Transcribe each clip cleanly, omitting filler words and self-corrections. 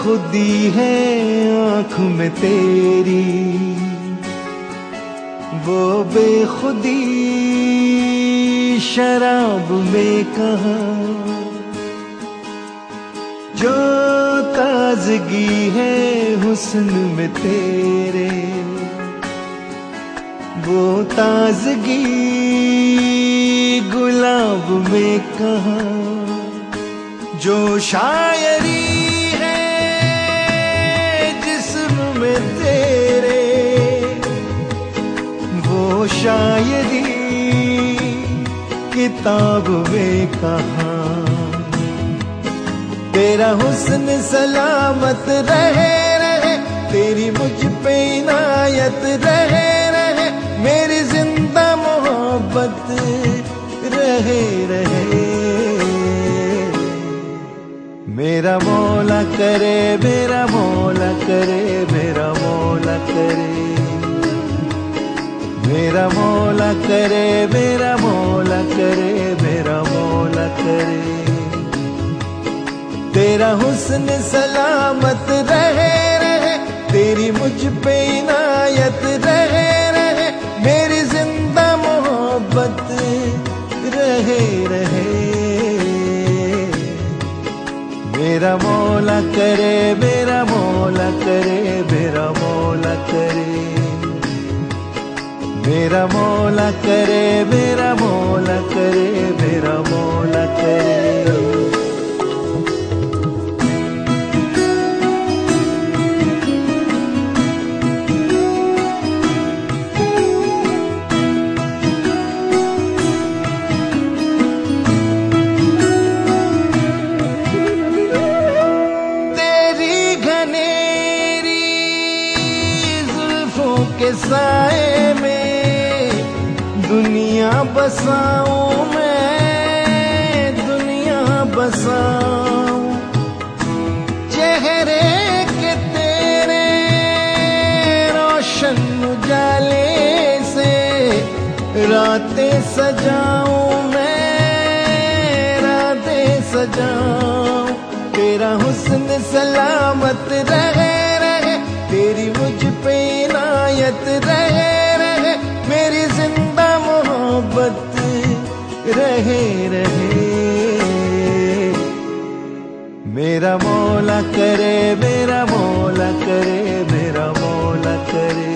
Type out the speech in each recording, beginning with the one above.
बेखुदी है आँख में तेरी, वो बेखुदी शराब में कहाँ। जो ताजगी है हुस्न में तेरे, वो ताजगी गुलाब में कहाँ। जो शायरी है जिस्म में तेरे, वो शायरी किताब में कहाँ। तेरा हुस्न सलामत रहे रहे, तेरी मुझ पे इनायत रहे रहे, मेरी जिंदा मोहब्बत रहे रहे। मेरा मौला करे, मेरा मौला करे, मेरा मौला करे, मेरा मौला करे, मेरा मौला करे, मेरा मौला करे। तेरा हुस्न सलामत रहे रहे, तेरी मुझ पे इनायत रहे रहे, मेरी जिंदा मोहब्बत रहे रहे। मेरा मौला करे, मेरा मौला करे, मेरा मौला करे, मेरा मौला करे, मेरा मौला करे, मेरा मौला करे। के साए में दुनिया बसाऊं मैं, दुनिया बसाऊं। चेहरे के तेरे रोशन उजाले से रातें सजाऊं मैं, रातें सजाऊं। तेरा हुस्न सलामत रहे रहे, तेरी मुझ पे इनायत रहे रहे, मेरी जिंदा मोहब्बत रहे रहे। मेरा मौला करे, मेरा मौला करे, मेरा मौला करे,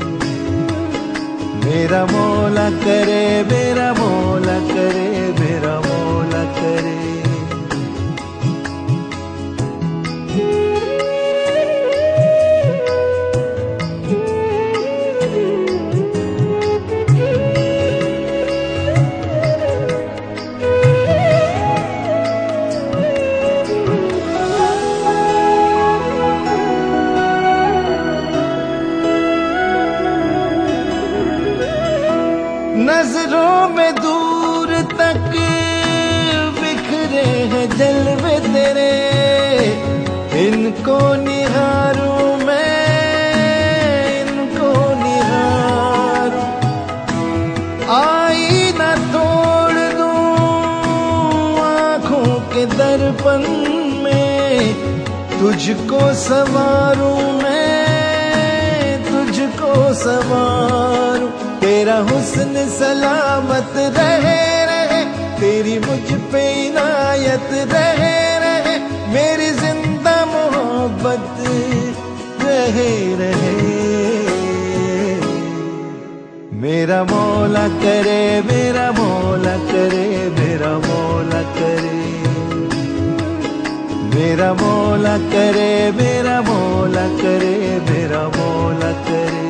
मेरा मौला करे, मेरा मौला करे, मेरा मौला करे। नजरों में दूर तक बिखरे हैं जलवे तेरे, इनको निहारूं मैं, इनको निहारूं। आईना तोड़ दूं आँखों के दर्पण में, तुझको संवारूं मैं, तुझको संवारूं। तेरा हुस्न सलामत रहे रहे, तेरी मुझ पे इनायत रहे रहे, मेरी जिंदा मोहब्बत रहे रहे। मेरा मौला करे, मेरा मौला करे, मेरा मौला करे, मेरा मौला करे, मेरा मौला करे, मेरा मौला करे।